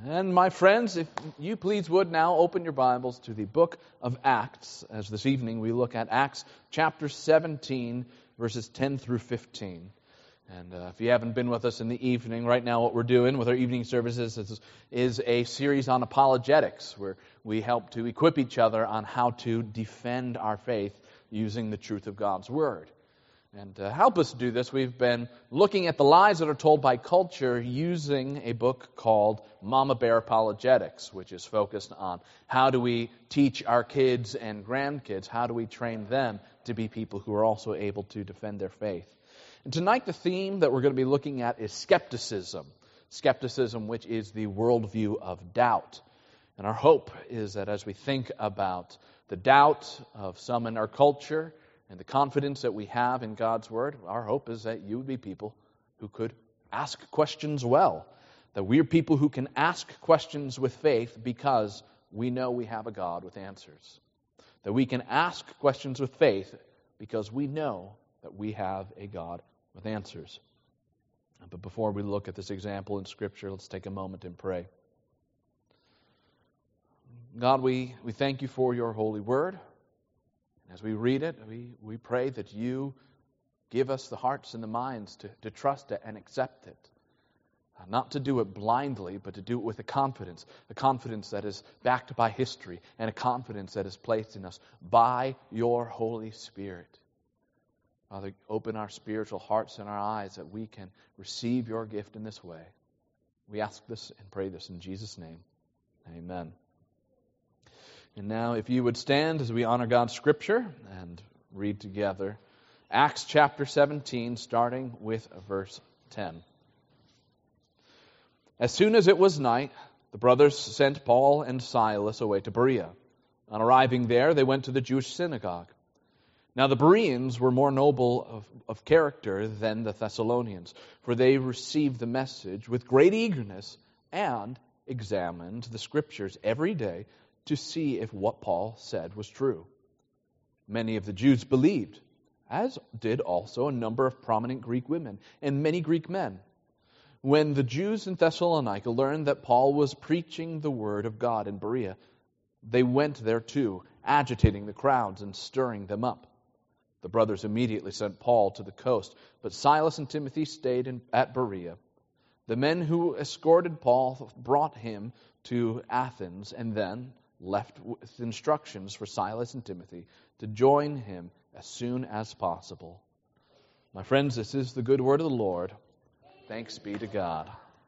And my friends, if you please would now open your Bibles to the book of Acts, as this evening we look at Acts chapter 17, verses 10 through 15. And if you haven't been with us in the evening, right now what we're doing with our evening services is a series on apologetics, where we help to equip each other on how to defend our faith using the truth of God's Word. And to help us do this, we've been looking at the lies that are told by culture using a book called Mama Bear Apologetics, which is focused on how do we teach our kids and grandkids, how do we train them to be people who are also able to defend their faith. And tonight the theme that we're going to be looking at is skepticism. Skepticism, which is the worldview of doubt. And our hope is that as we think about the doubt of some in our culture, and the confidence that we have in God's Word, our hope is that you would be people who could ask questions well. That we're people who can ask questions with faith because we know we have a God with answers. That we can ask questions with faith because we know that we have a God with answers. But before we look at this example in Scripture, let's take a moment and pray. God, we thank you for your holy Word. As we read it, we pray that you give us the hearts and the minds to trust it and accept it. Not to do it blindly, but to do it with a confidence that is backed by history, and a confidence that is placed in us by your Holy Spirit. Father, open our spiritual hearts and our eyes that we can receive your gift in this way. We ask this and pray this in Jesus' name. Amen. And now, if you would stand as we honor God's Scripture and read together Acts chapter 17, starting with verse 10. As soon as it was night, the brothers sent Paul and Silas away to Berea. On arriving there, they went to the Jewish synagogue. Now the Bereans were more noble of character than the Thessalonians, for they received the message with great eagerness and examined the Scriptures every day to see if what Paul said was true. Many of the Jews believed, as did also a number of prominent Greek women and many Greek men. When the Jews in Thessalonica learned that Paul was preaching the word of God in Berea, they went there too, agitating the crowds and stirring them up. The brothers immediately sent Paul to the coast, but Silas and Timothy stayed at Berea. The men who escorted Paul brought him to Athens and then left with instructions for Silas and Timothy to join him as soon as possible. My friends, this is the good word of the Lord. Thanks be to God.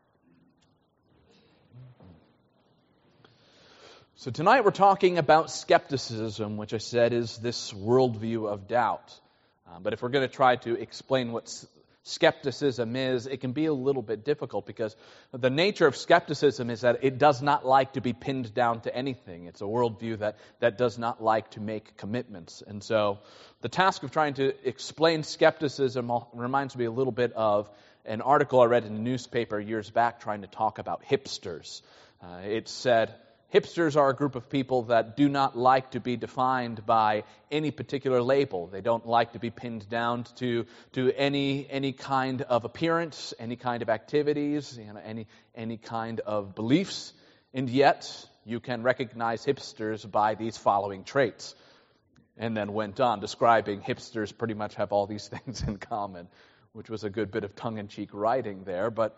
So tonight we're talking about skepticism, which I said is this worldview of doubt. But if we're going to try to explain what skepticism is, it can be a little bit difficult because the nature of skepticism is that it does not like to be pinned down to anything. It's a worldview that does not like to make commitments. And so the task of trying to explain skepticism reminds me a little bit of an article I read in the newspaper years back trying to talk about hipsters. It said, hipsters are a group of people that do not like to be defined by any particular label. They don't like to be pinned down to any kind of appearance, any kind of activities, any kind of beliefs. And yet, you can recognize hipsters by these following traits. And then went on describing hipsters pretty much have all these things in common, which was a good bit of tongue-in-cheek writing there. But,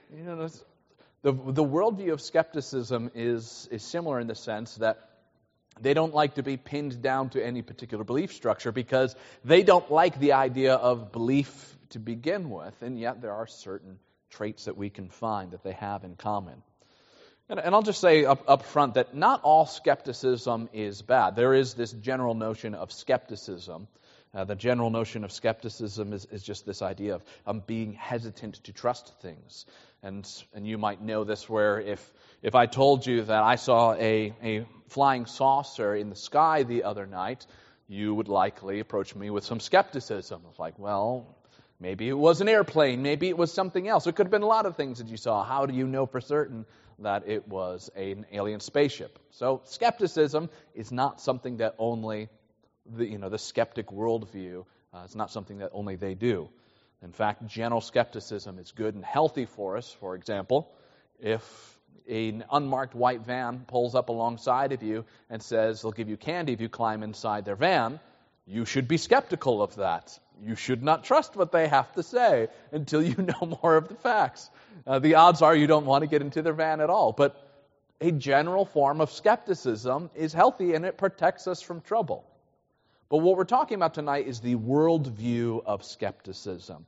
the worldview of skepticism is similar in the sense that they don't like to be pinned down to any particular belief structure because they don't like the idea of belief to begin with, and yet there are certain traits that we can find that they have in common. And I'll just say up front that not all skepticism is bad. There is this general notion of skepticism. The general notion of skepticism is just this idea of being hesitant to trust things. And you might know this where if I told you that I saw a flying saucer in the sky the other night, you would likely approach me with some skepticism. It's like, well, maybe it was an airplane, maybe it was something else. It could have been a lot of things that you saw. How do you know for certain that it was an alien spaceship? So skepticism is not something that only the skeptic worldview, it's not something that only they do. In fact, general skepticism is good and healthy for us. For example, if an unmarked white van pulls up alongside of you and says they'll give you candy if you climb inside their van, you should be skeptical of that. You should not trust what they have to say until you know more of the facts. The odds are you don't want to get into their van at all. But a general form of skepticism is healthy and it protects us from trouble. But what we're talking about tonight is the worldview of skepticism.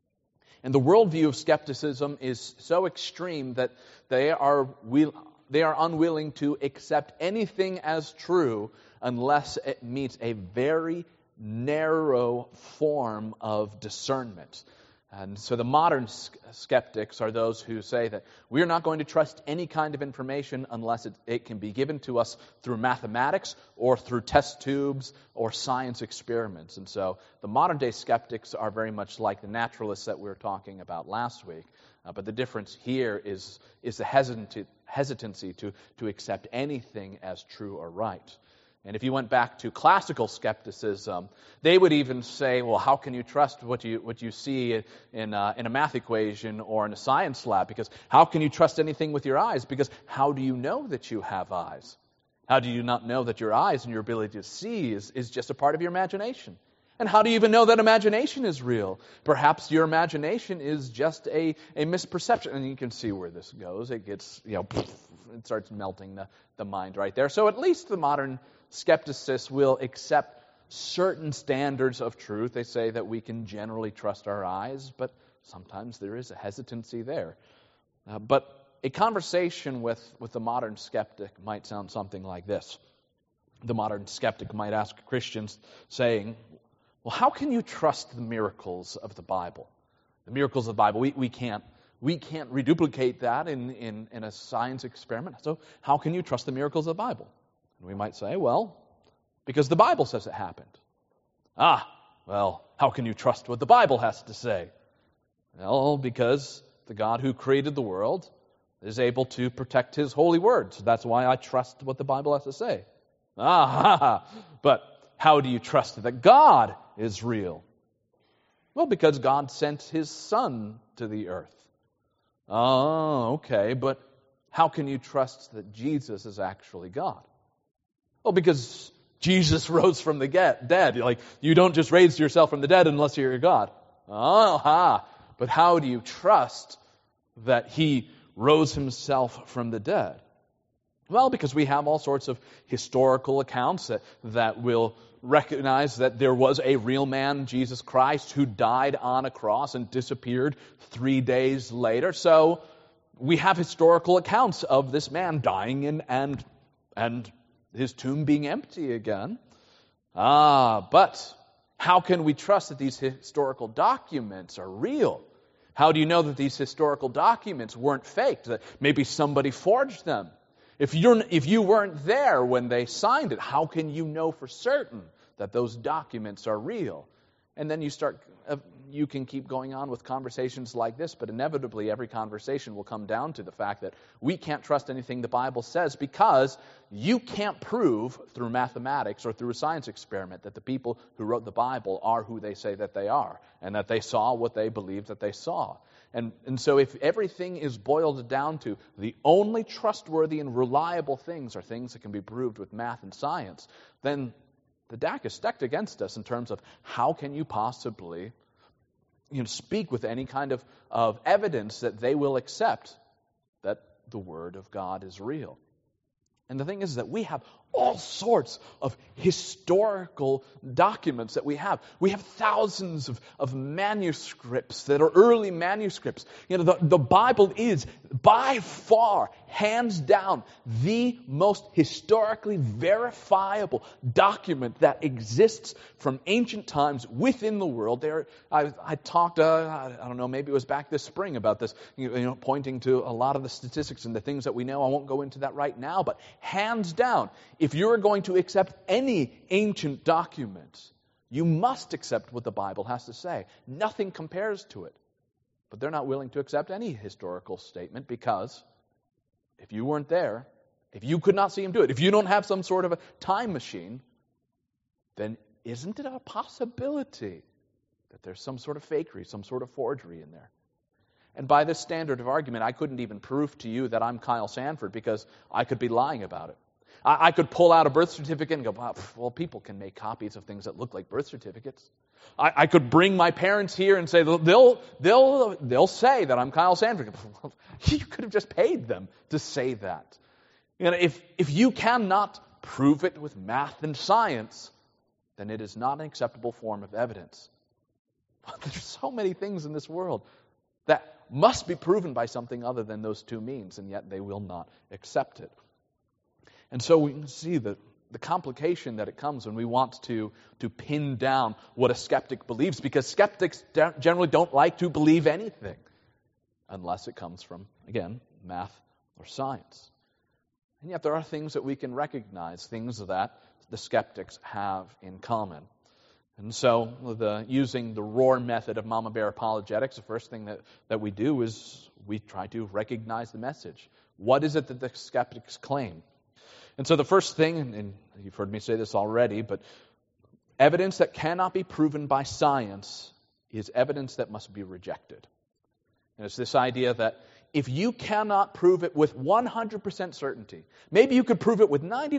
And the worldview of skepticism is so extreme that they are unwilling to accept anything as true unless it meets a very narrow form of discernment. And so the modern skeptics are those who say that we are not going to trust any kind of information unless it can be given to us through mathematics or through test tubes or science experiments. And so the modern day skeptics are very much like the naturalists that we were talking about last week. But the difference here is the hesitancy to accept anything as true or right. And if you went back to classical skepticism, they would even say, well, how can you trust what you see in a math equation or in a science lab? Because how can you trust anything with your eyes? Because how do you know that you have eyes? How do you not know that your eyes and your ability to see is just a part of your imagination? And how do you even know that imagination is real? Perhaps your imagination is just a misperception. And you can see where this goes. It gets, it starts melting the mind right there. So at least the modern skepticists will accept certain standards of truth. They say that we can generally trust our eyes, but sometimes there is a hesitancy there. But a conversation with the modern skeptic might sound something like this. The modern skeptic might ask Christians saying, well, how can you trust the miracles of the Bible? The miracles of the Bible, we can't reduplicate that in a science experiment. So how can you trust the miracles of the Bible? And we might say, well, because the Bible says it happened. Well, how can you trust what the Bible has to say? Well, because the God who created the world is able to protect His holy word. So that's why I trust what the Bible has to say. But how do you trust that God is real? Well, because God sent His Son to the earth. Okay, but how can you trust that Jesus is actually God? Well, because Jesus rose from the dead. Like, you don't just raise yourself from the dead unless you're God. But how do you trust that He rose Himself from the dead? Well, because we have all sorts of historical accounts that will recognize that there was a real man, Jesus Christ, who died on a cross and disappeared 3 days later. So we have historical accounts of this man dying and His tomb being empty again. But how can we trust that these historical documents are real? How do you know that these historical documents weren't faked, that maybe somebody forged them? If you weren't there when they signed it, how can you know for certain that those documents are real? And then you can keep going on with conversations like this, but inevitably every conversation will come down to the fact that we can't trust anything the Bible says because you can't prove through mathematics or through a science experiment that the people who wrote the Bible are who they say that they are and that they saw what they believed that they saw. And so if everything is boiled down to the only trustworthy and reliable things are things that can be proved with math and science, then the deck is stacked against us in terms of how can you possibly speak with any kind of evidence that they will accept that the Word of God is real. And the thing is that we have all sorts of historical documents that we have. We have thousands of manuscripts that are early manuscripts. The Bible is by far, hands down, the most historically verifiable document that exists from ancient times within the world. I talked, I don't know, maybe it was back this spring about this, pointing to a lot of the statistics and the things that we know. I won't go into that right now, but hands down, if you're going to accept any ancient document, you must accept what the Bible has to say. Nothing compares to it. But they're not willing to accept any historical statement because if you weren't there, if you could not see Him do it, if you don't have some sort of a time machine, then isn't it a possibility that there's some sort of fakery, some sort of forgery in there? And by this standard of argument, I couldn't even prove to you that I'm Kyle Sanford because I could be lying about it. I could pull out a birth certificate and go, well, people can make copies of things that look like birth certificates. I could bring my parents here and say, they'll say that I'm Kyle Sanford. You could have just paid them to say that. You know, if you cannot prove it with math and science, then it is not an acceptable form of evidence. But there's so many things in this world that must be proven by something other than those two means, and yet they will not accept it. And so we can see the complication that it comes when we want to pin down what a skeptic believes, because skeptics generally don't like to believe anything unless it comes from, again, math or science. And yet there are things that we can recognize, things that the skeptics have in common. And so using the Rohr method of Mama Bear apologetics, the first thing that we do is we try to recognize the message. What is it that the skeptics claim? And so the first thing, and you've heard me say this already, but evidence that cannot be proven by science is evidence that must be rejected. And it's this idea that if you cannot prove it with 100% certainty, maybe you could prove it with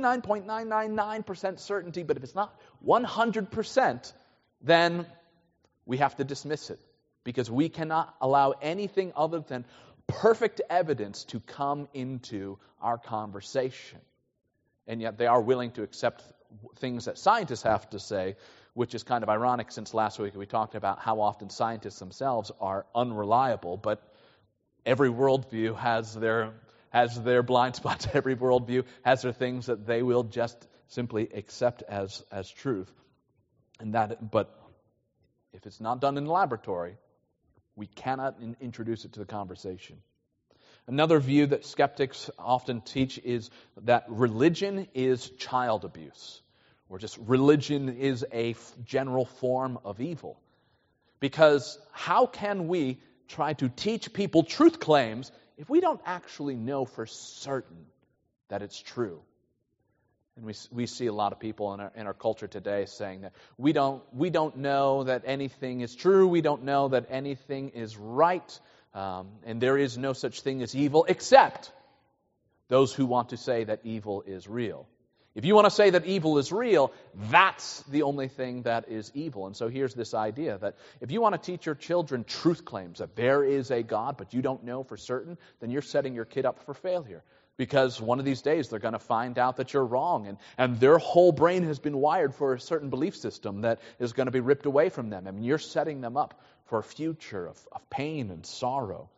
99.999% certainty, but if it's not 100%, then we have to dismiss it, because we cannot allow anything other than perfect evidence to come into our conversation. And yet they are willing to accept things that scientists have to say, which is kind of ironic, since last week we talked about how often scientists themselves are unreliable, but every worldview has their blind spots. Every worldview has their things that they will just simply accept as truth. But if it's not done in the laboratory, we cannot introduce it to the conversation. Another view that skeptics often teach is that religion is child abuse, or just religion is a general form of evil. Because how can we try to teach people truth claims if we don't actually know for certain that it's true? And we see a lot of people in our culture today saying that we don't know that anything is true, we don't know that anything is right, and there is no such thing as evil, except those who want to say that evil is real. If you want to say that evil is real, that's the only thing that is evil. And so here's this idea that if you want to teach your children truth claims, that there is a God, but you don't know for certain, then you're setting your kid up for failure. Because one of these days they're going to find out that you're wrong, and their whole brain has been wired for a certain belief system that is going to be ripped away from them. I mean, you're setting them up for a future of pain and sorrow.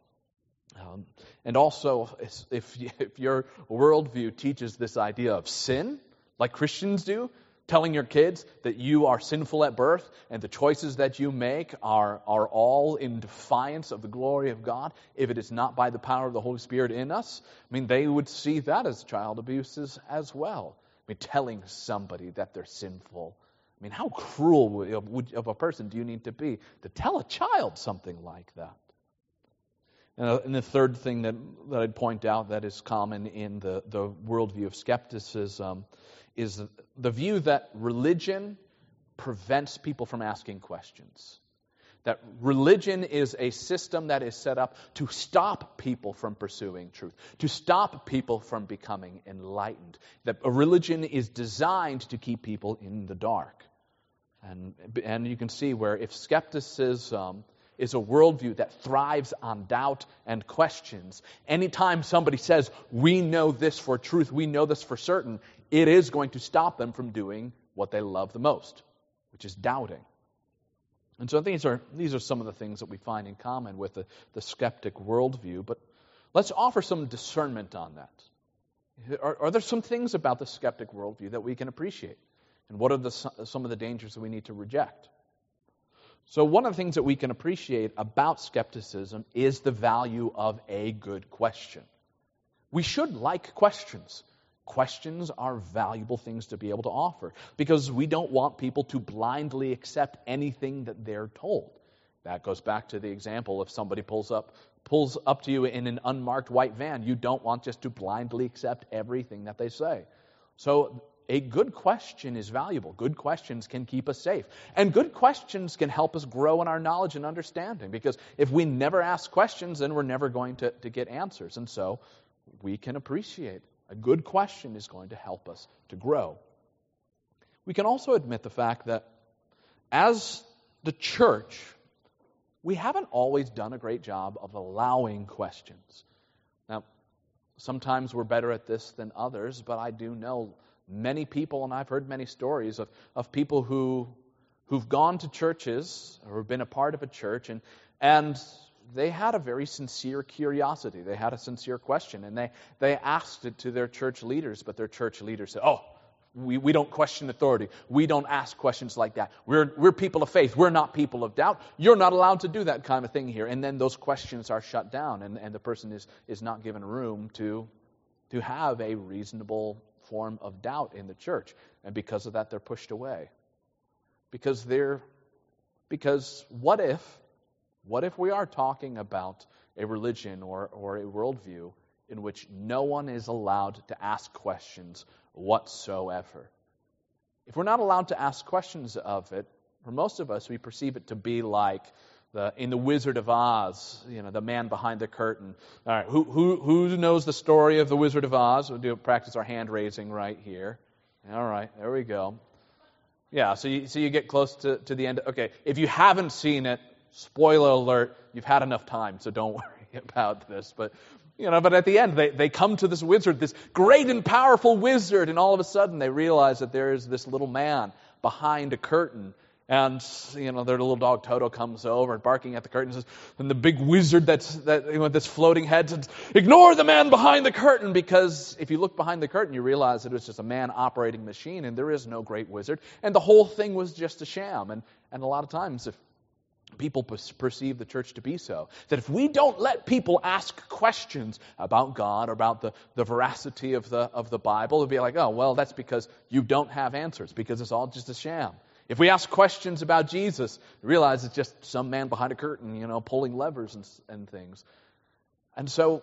And also, if your worldview teaches this idea of sin, like Christians do, telling your kids that you are sinful at birth and the choices that you make are all in defiance of the glory of God, if it is not by the power of the Holy Spirit in us, I mean, they would see that as child abuse as well. I mean, telling somebody that they're sinful. I mean, how cruel of a person do you need to be to tell a child something like that? And the third thing that I'd point out that is common in the worldview of skepticism is the view that religion prevents people from asking questions. That religion is a system that is set up to stop people from pursuing truth, to stop people from becoming enlightened. That a religion is designed to keep people in the dark. And you can see where if skepticism is a worldview that thrives on doubt and questions, anytime somebody says, we know this for truth, we know this for certain, it is going to stop them from doing what they love the most, which is doubting. And so these are some of the things that we find in common with the skeptic worldview, but let's offer some discernment on that. Are there some things about the skeptic worldview that we can appreciate? And what are some of the dangers that we need to reject? So one of the things that we can appreciate about skepticism is the value of a good question. We should like questions. Questions are valuable things to be able to offer because we don't want people to blindly accept anything that they're told. That goes back to the example if somebody pulls up to you in an unmarked white van, you don't want just to blindly accept everything that they say. So a good question is valuable. Good questions can keep us safe. And good questions can help us grow in our knowledge and understanding. Because if we never ask questions, then we're never going to get answers. And so we can appreciate a good question is going to help us to grow. We can also admit the fact that as the church, we haven't always done a great job of allowing questions. Now, sometimes we're better at this than others, but I do know many people, and I've heard many stories of people who've gone to churches or have been a part of a church, and they had a very sincere curiosity. They had a sincere question, and they asked it to their church leaders, but their church leaders said, we don't question authority. We don't ask questions like that. We're people of faith. We're not people of doubt. You're not allowed to do that kind of thing here. And then those questions are shut down, and the person is not given room to have a reasonable form of doubt in the church. And because of that, they're pushed away. Because what if we are talking about a religion or a worldview in which no one is allowed to ask questions whatsoever? If we're not allowed to ask questions of it, for most of us, we perceive it to be like in the Wizard of Oz, the man behind the curtain. All right, who knows the story of the Wizard of Oz? We'll practice our hand raising right here. All right, there we go. Yeah, so you get close to the end. Okay, if you haven't seen it, spoiler alert, you've had enough time, so don't worry about this. But at the end, they come to this wizard, this great and powerful wizard, and all of a sudden they realize that there is this little man behind a curtain. And, their little dog Toto comes over and barking at the curtain says, and the big wizard this floating head says, ignore the man behind the curtain, because if you look behind the curtain, you realize that it was just a man operating machine, and there is no great wizard. And the whole thing was just a sham. And a lot of times, if people perceive the church to be so, that if we don't let people ask questions about God or about the veracity of the Bible, it'll be like, oh, well, that's because you don't have answers, because it's all just a sham. If we ask questions about Jesus, we realize it's just some man behind a curtain, pulling levers and things. And so,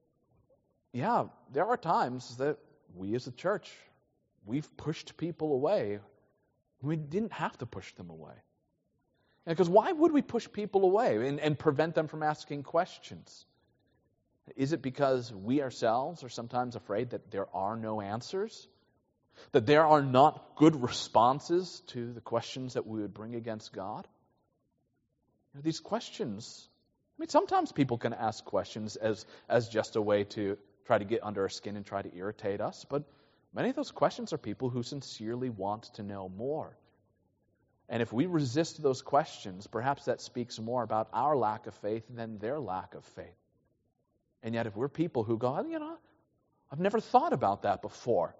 yeah, there are times that we as a church, we've pushed people away. We didn't have to push them away. Because why would we push people away and prevent them from asking questions? Is it because we ourselves are sometimes afraid that there are no answers? That there are not good responses to the questions that we would bring against God? These questions, sometimes people can ask questions as just a way to try to get under our skin and try to irritate us, but many of those questions are people who sincerely want to know more. And if we resist those questions, perhaps that speaks more about our lack of faith than their lack of faith. And yet if we're people who go, I've never thought about that before.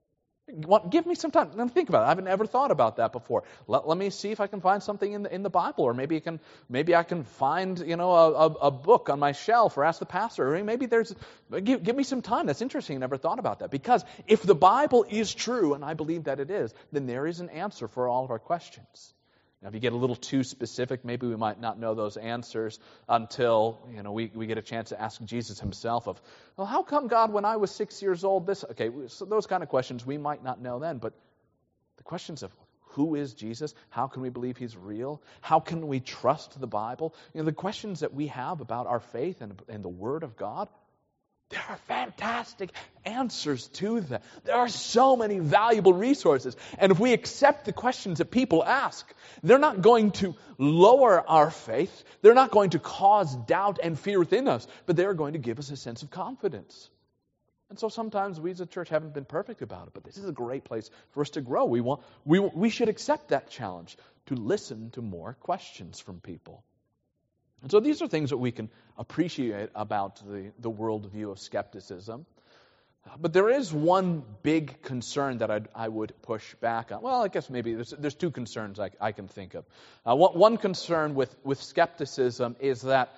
Give me some time. Let me think about it. I haven't ever thought about that before. Let me see if I can find something in the Bible, or maybe I can find a book on my shelf, or ask the pastor. Or maybe give me some time. That's interesting. I never thought about that. Because if the Bible is true, and I believe that it is, then there is an answer for all of our questions. Now, if you get a little too specific, maybe we might not know those answers until we get a chance to ask Jesus himself well, how come God, when I was 6 years old, this? Okay, so those kind of questions we might not know then, but the questions of who is Jesus? How can we believe he's real? How can we trust the Bible? The questions that we have about our faith and the Word of God, there are fantastic answers to them. There are so many valuable resources. And if we accept the questions that people ask, they're not going to lower our faith. They're not going to cause doubt and fear within us, but they're going to give us a sense of confidence. And so sometimes we as a church haven't been perfect about it, but this is a great place for us to grow. We should accept that challenge to listen to more questions from people. And so these are things that we can appreciate about the worldview of skepticism. But there is one big concern that I would push back on. Well, I guess maybe there's two concerns I can think of. One concern with skepticism is that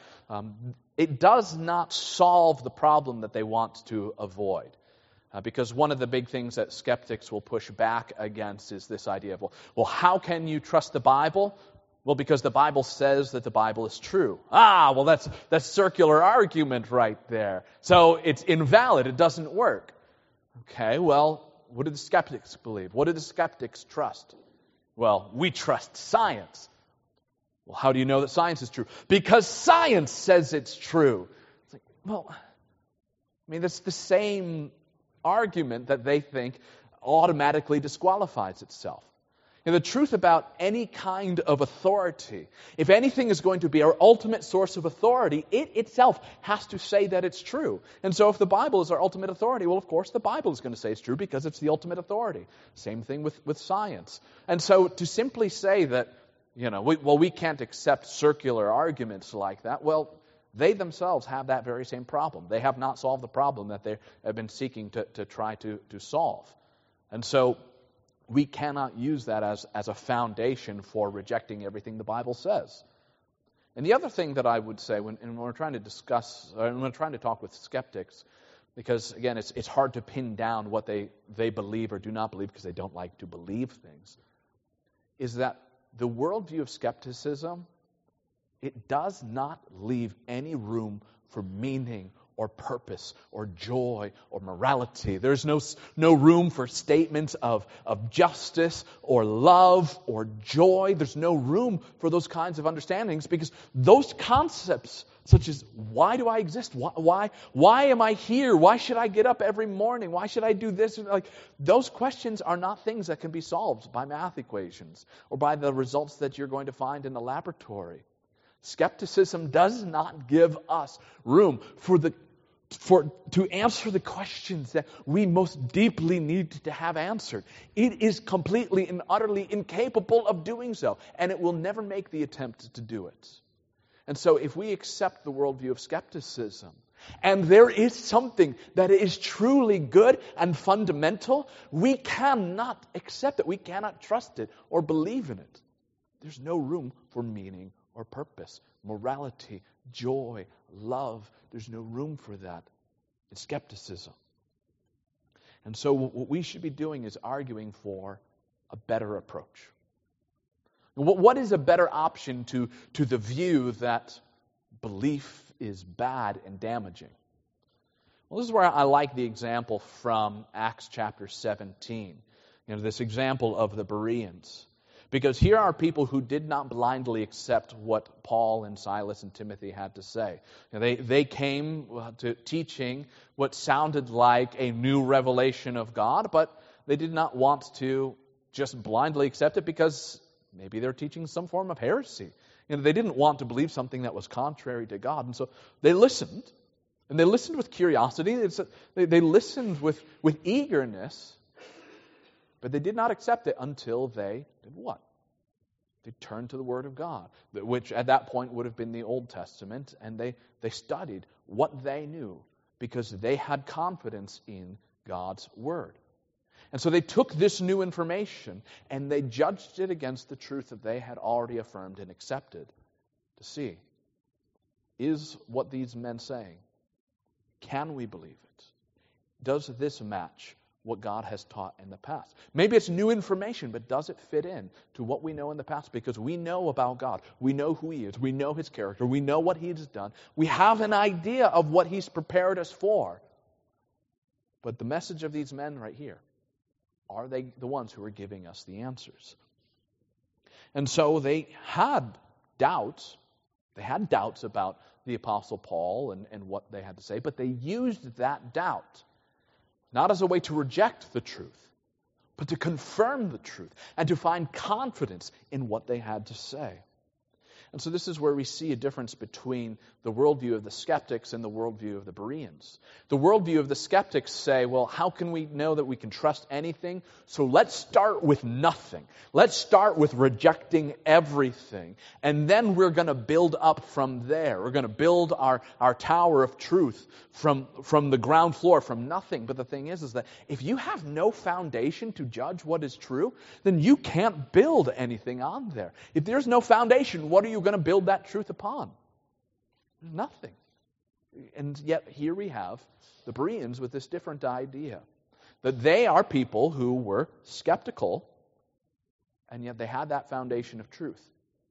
it does not solve the problem that they want to avoid. Because one of the big things that skeptics will push back against is this idea of, well, how can you trust the Bible? Well, because the Bible says that the Bible is true. Well, that's circular argument right there. So it's invalid. It doesn't work. Okay, well, what did the skeptics believe? What did the skeptics trust? Well, we trust science. Well, how do you know that science is true? Because science says it's true. It's like, well, I mean, that's the same argument that they think automatically disqualifies itself. And the truth about any kind of authority, if anything is going to be our ultimate source of authority, it itself has to say that it's true. And so if the Bible is our ultimate authority, well, of course, the Bible is going to say it's true because it's the ultimate authority. Same thing with science. And so to simply say that, we can't accept circular arguments like that, well, they themselves have that very same problem. They have not solved the problem that they have been seeking to try to solve. And so we cannot use that as a foundation for rejecting everything the Bible says. And the other thing that I would say when we're trying to discuss, when we're trying to talk with skeptics, because again, it's hard to pin down what they believe or do not believe because they don't like to believe things, is that the worldview of skepticism, it does not leave any room for meaning or purpose or joy or morality. There's no room for statements of justice or love or joy. There's no room for those kinds of understandings because those concepts, such as why do I exist? Why am I here? Why should I get up every morning? Why should I do this? Those questions are not things that can be solved by math equations or by the results that you're going to find in the laboratory. Skepticism does not give us room to answer the questions that we most deeply need to have answered. It is completely and utterly incapable of doing so, and it will never make the attempt to do it. And so if we accept the worldview of skepticism, and there is something that is truly good and fundamental, we cannot accept it. We cannot trust it or believe in it. There's no room for meaning or purpose, morality, joy, love. There's no room for that in skepticism. And so what we should be doing is arguing for a better approach. What is a better option to the view that belief is bad and damaging? Well, this is where I like the example from Acts chapter 17. This example of the Bereans. Because here are people who did not blindly accept what Paul and Silas and Timothy had to say. They came to teaching what sounded like a new revelation of God, but they did not want to just blindly accept it because maybe they're teaching some form of heresy. They didn't want to believe something that was contrary to God. And so they listened, and they listened with curiosity. They listened with eagerness. But they did not accept it until they did what? They turned to the Word of God, which at that point would have been the Old Testament, and they studied what they knew because they had confidence in God's Word. And so they took this new information and they judged it against the truth that they had already affirmed and accepted to see, is what these men saying? Can we believe it? Does this match what God has taught in the past? Maybe it's new information, but does it fit in to what we know in the past? Because we know about God. We know who He is. We know His character. We know what He has done. We have an idea of what He's prepared us for. But the message of these men right here, are they the ones who are giving us the answers? And so they had doubts. They had doubts about the Apostle Paul and what they had to say, but they used that doubt not as a way to reject the truth, but to confirm the truth and to find confidence in what they had to say. And so this is where we see a difference between the worldview of the skeptics and the worldview of the Bereans. The worldview of the skeptics say, well, how can we know that we can trust anything? So let's start with nothing. Let's start with rejecting everything. And then we're going to build up from there. We're going to build our tower of truth from the ground floor, from nothing. But the thing is that if you have no foundation to judge what is true, then you can't build anything on there. If there's no foundation, what are you going to build that truth upon? Nothing. And yet here we have the Bereans with this different idea. That they are people who were skeptical, and yet they had that foundation of truth.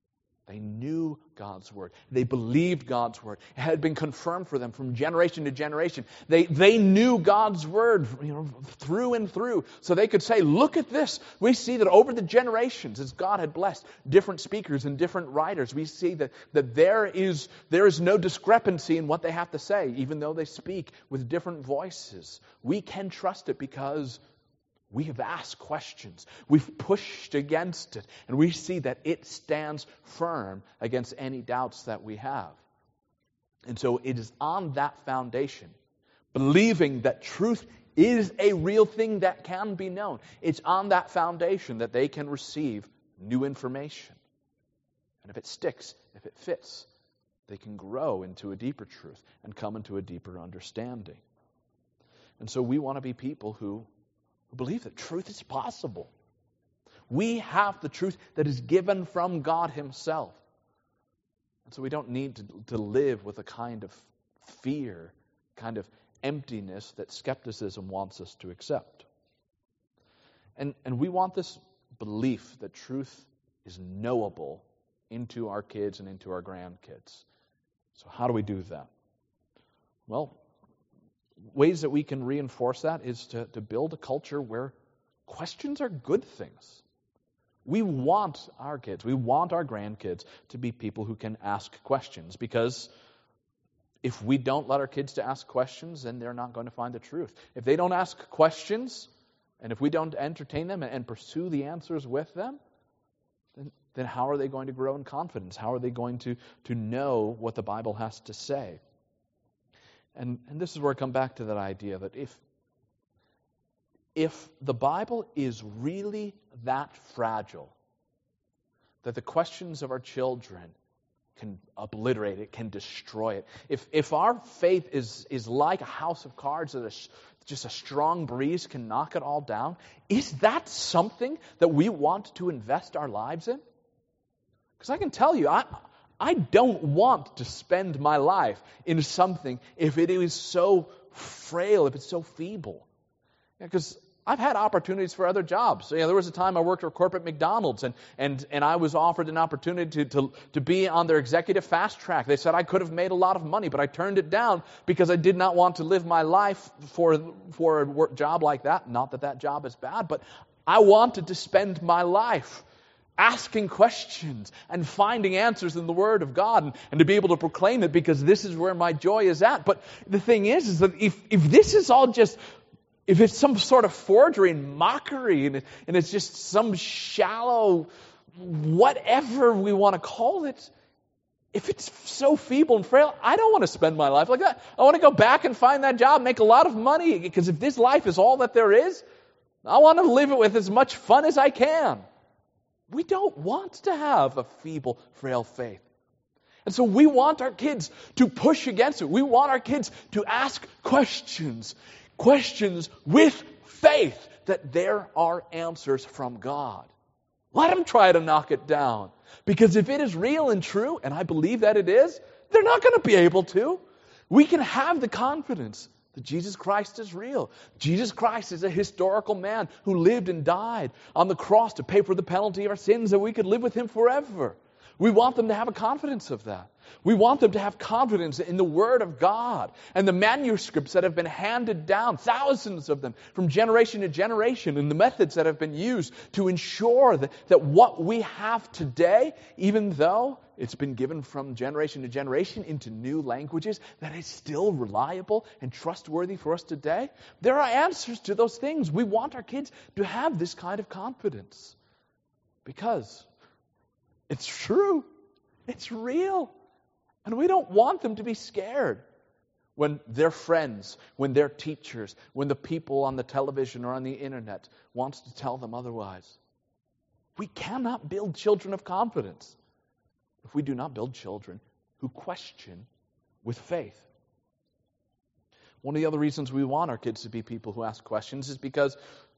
They knew God's Word. They believed God's Word. It had been confirmed for them from generation to generation. They knew God's Word, through and through. So they could say, look at this. We see that over the generations, as God had blessed different speakers and different writers, we see that there is no discrepancy in what they have to say, even though they speak with different voices. We can trust it because we have asked questions. We've pushed against it. And we see that it stands firm against any doubts that we have. And so it is on that foundation, believing that truth is a real thing that can be known. It's on that foundation that they can receive new information. And if it sticks, if it fits, they can grow into a deeper truth and come into a deeper understanding. And so we want to be people who believe that truth is possible. We have the truth that is given from God Himself. And so we don't need to live with a kind of fear, kind of emptiness that skepticism wants us to accept. And we want this belief that truth is knowable into our kids and into our grandkids. So how do we do that? Well, ways that we can reinforce that is to build a culture where questions are good things. We want our kids, we want our grandkids to be people who can ask questions, because if we don't let our kids to ask questions, then they're not going to find the truth. If they don't ask questions, and if we don't entertain them and pursue the answers with them, then how are they going to grow in confidence? How are they going to know what the Bible has to say? And this is where I come back to that idea that if the Bible is really that fragile, that the questions of our children can obliterate it, can destroy it. If our faith is like a house of cards that just a strong breeze can knock it all down, is that something that we want to invest our lives in? Because I can tell you, I don't want to spend my life in something if it is so frail, if it's so feeble. Because I've had opportunities for other jobs. So, there was a time I worked for corporate McDonald's, and I was offered an opportunity to be on their executive fast track. They said I could have made a lot of money, but I turned it down because I did not want to live my life for a job like that. Not that that job is bad, but I wanted to spend my life asking questions and finding answers in the Word of God and to be able to proclaim it, because this is where my joy is at. But the thing is that if this is all just, if it's some sort of forgery and mockery and it's just some shallow, whatever we want to call it, if it's so feeble and frail, I don't want to spend my life like that. I want to go back and find that job, make a lot of money, because if this life is all that there is, I want to live it with as much fun as I can. We don't want to have a feeble, frail faith. And so we want our kids to push against it. We want our kids to ask questions with faith that there are answers from God. Let them try to knock it down. Because if it is real and true, and I believe that it is, they're not going to be able to. We can have the confidence that Jesus Christ is real. Jesus Christ is a historical man who lived and died on the cross to pay for the penalty of our sins, that we could live with Him forever. We want them to have a confidence of that. We want them to have confidence in the Word of God and the manuscripts that have been handed down, thousands of them, from generation to generation, and the methods that have been used to ensure that what we have today, even though it's been given from generation to generation into new languages, that is still reliable and trustworthy for us today. There are answers to those things. We want our kids to have this kind of confidence because it's true. It's real. And we don't want them to be scared when their friends, when their teachers, when the people on the television or on the internet wants to tell them otherwise. We cannot build children of confidence if we do not build children who question with faith. One of the other reasons we want our kids to be people who ask questions is because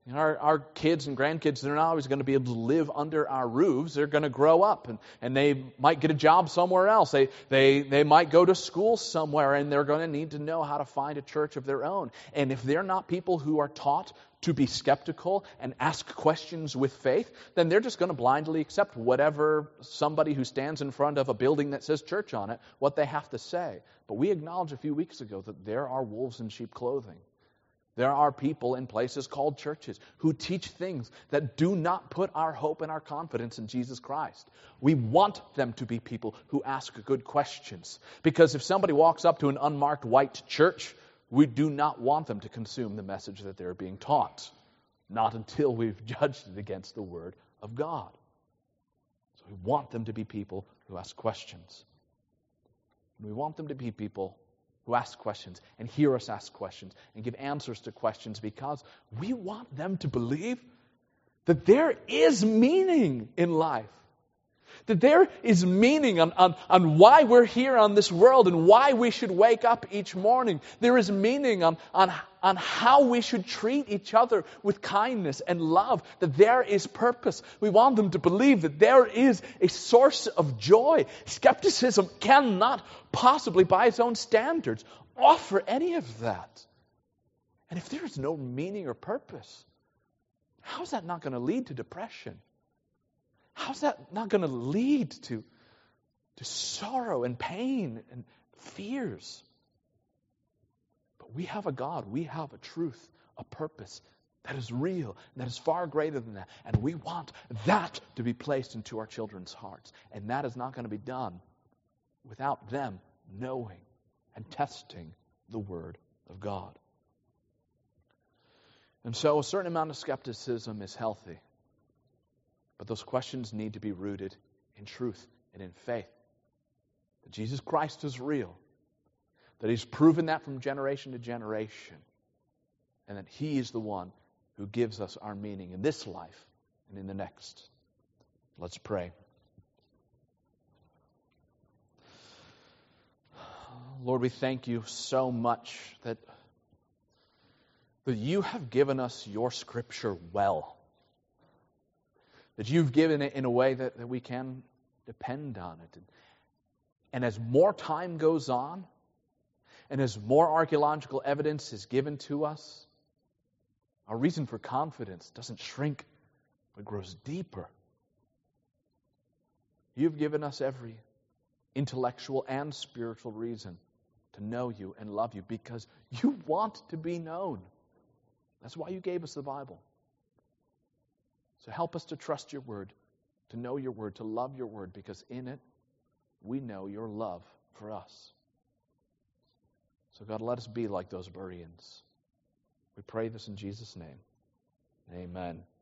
Our kids and grandkids, they're not always going to be able to live under our roofs. They're going to grow up, and they might get a job somewhere else. They might go to school somewhere, and they're going to need to know how to find a church of their own. And if they're not people who are taught to be skeptical and ask questions with faith, then they're just going to blindly accept whatever somebody who stands in front of a building that says church on it, what they have to say. But we acknowledged a few weeks ago that there are wolves in sheep clothing. There are people in places called churches who teach things that do not put our hope and our confidence in Jesus Christ. We want them to be people who ask good questions. Because if somebody walks up to an unmarked white church, we do not want them to consume the message that they're being taught. Not until we've judged it against the Word of God. So we want them to be people who ask questions. We want them to be people who ask questions and hear us ask questions and give answers to questions, because we want them to believe that there is meaning in life. That there is meaning on why we're here on this world and why we should wake up each morning. There is meaning on how we should treat each other with kindness and love. That there is purpose. We want them to believe that there is a source of joy. Skepticism cannot possibly, by its own standards, offer any of that. And if there is no meaning or purpose, how is that not going to lead to depression? How's that not going to lead to sorrow and pain and fears? But we have a God, we have a truth, a purpose that is real, that is far greater than that. And we want that to be placed into our children's hearts. And that is not going to be done without them knowing and testing the Word of God. And so a certain amount of skepticism is healthy. But those questions need to be rooted in truth and in faith. That Jesus Christ is real. That He's proven that from generation to generation. And that He is the one who gives us our meaning in this life and in the next. Let's pray. Lord, we thank You so much that You have given us Your Scripture well. That You've given it in a way that we can depend on it. And as more time goes on, and as more archaeological evidence is given to us, our reason for confidence doesn't shrink, but grows deeper. You've given us every intellectual and spiritual reason to know You and love You, because You want to be known. That's why You gave us the Bible. So help us to trust Your Word, to know Your Word, to love Your Word, because in it we know Your love for us. So God, let us be like those Bereans. We pray this in Jesus' name. Amen.